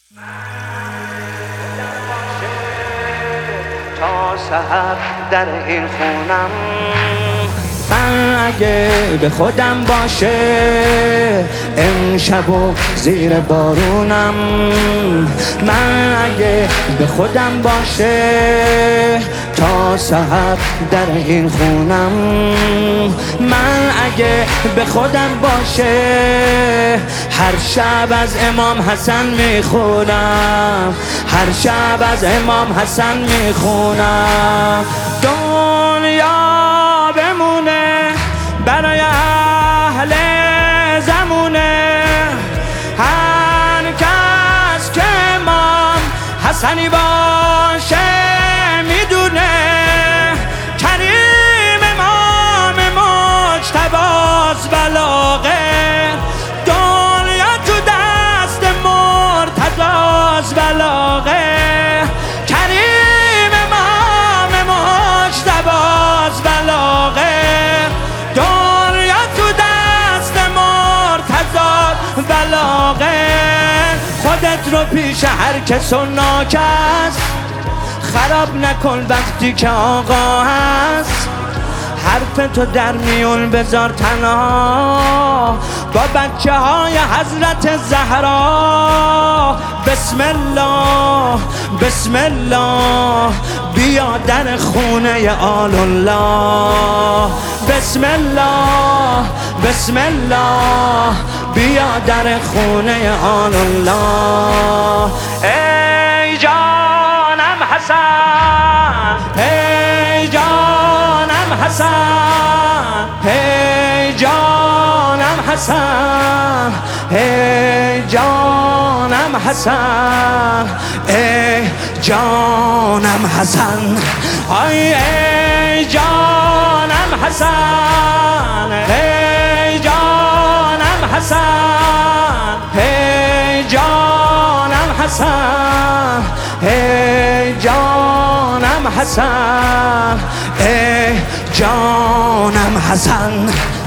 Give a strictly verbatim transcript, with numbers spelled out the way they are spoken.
تا سحر در این خونم، من اگه به خودم باشه امشب و زیر بارونم، من اگه به خودم باشه تا سحر در این خونم، من اگه به خودم باشه هر شب از امام حسن میخونم، هر شب از امام حسن میخونم. دنیا بمونه برای اهل زمونه، هر کس که امام حسنی باشه میدونه کریم امام مجتباست بلاغه، دنیا تو دست مرتضاست بلاغه، کریم امام مجتباست بلاغه، دنیا تو دست مرتضاست بلاغه. خودت رو پیش هر کس و ناکس خراب نکن وقتی که آقا هست، حرف تو در میون بذار تنها با بچه های حضرت زهرا. بسم الله بسم الله بیا در خونه آل الله، بسم الله بسم الله بیا در خونه آل الله. ای جانم حسن، ای جانم حسن، ای جانم حسن، ای جانم حسن، ای جانم حسن، ای ای جانم حسن، ای جانم حسن، ای جانم حسن، ای جانم حسن، ای جانم حسن.